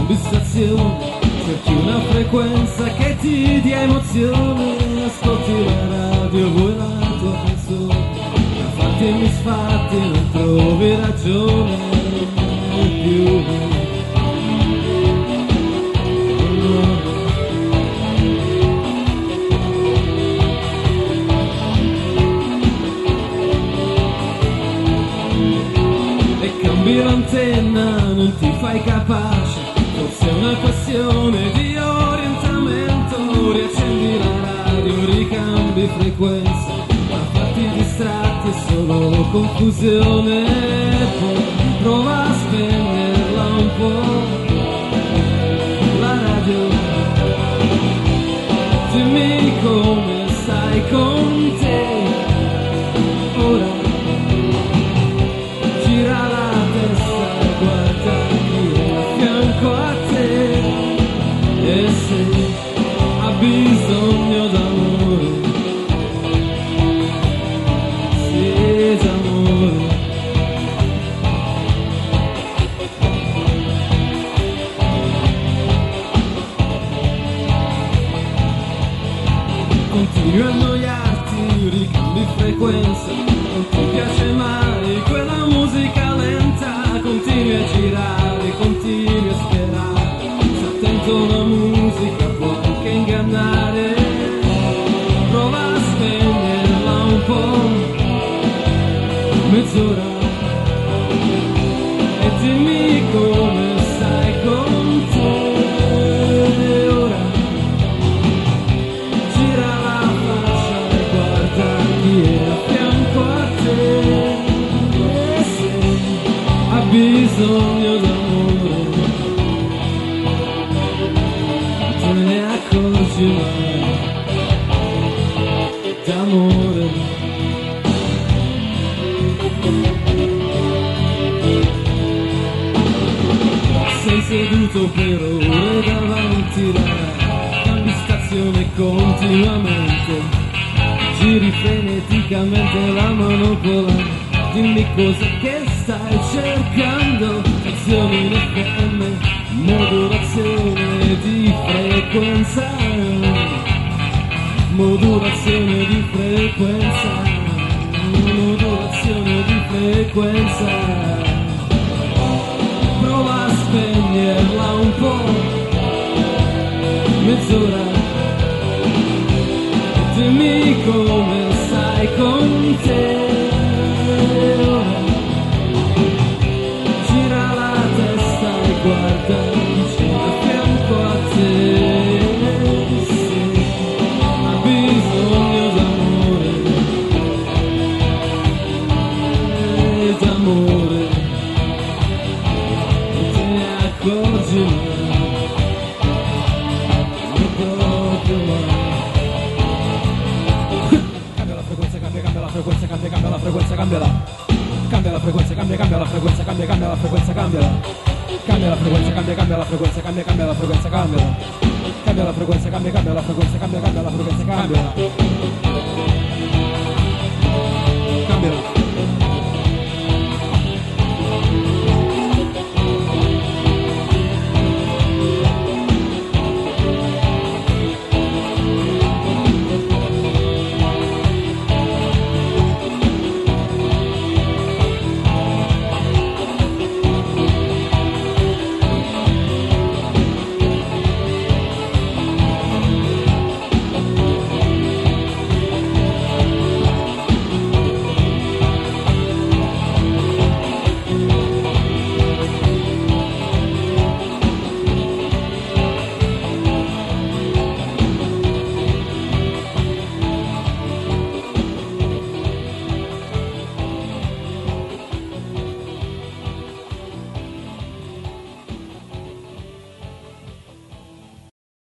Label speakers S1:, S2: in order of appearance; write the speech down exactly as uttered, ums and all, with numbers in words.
S1: cambi stazione, cerchi una frequenza che ti dia emozione, ascolti la radio, vuoi la tua canzone, tra fatti e misfatti non trovi ragione più. Cambi l'antenna, non ti fai capace, forse è una questione di orientamento, riaccendi la radio, ricambi frequenza, ma fatti distratti è solo confusione, poi prova a spegnerla un po', la radio, dimmi come stai con te, ora gira la e se ha bisogno d'amore, sì d'amore, continui a annoiarti, ricambi frequenza, non ti piace mai quella musica lenta, continui a girare, continui a sperare, la musica può anche ingannare, prova a spegnerla un po', mezz'ora, e dimmi come stai con te, ora gira la faccia e guarda chi è a fianco a te, e se ha bisogno d'amore ne accorgi mai d'amore. Sei seduto per ore davanti alla cambi stazione continuamente, giri freneticamente la manopola, dimmi cosa che stai cercando, azioni in F M, modulazione di frequenza, modulazione di frequenza, modulazione di frequenza, prova a spegnerla un po', mezz'ora, dimmi come stai con te, ora gira la testa e guarda vicino a fianco a te, se ha bisogno d'amore, d'amore, e te ne accorgi mai, non proprio mai. Cambia la frequenza, cambia, cambia la frequenza, cambia, cambia la frequenza, cambiala. Cambia la frequenza, cambia, cambia la frequenza, cambia, cambia la frequenza, cambiala. Cambia la frequenza, cambia, cambia la frequenza, cambia, cambia la frequenza, cambiala. Cambia la frequenza, cambia, cambia la frequenza, cambia, cambia la frequenza, cambiala. Cambiala.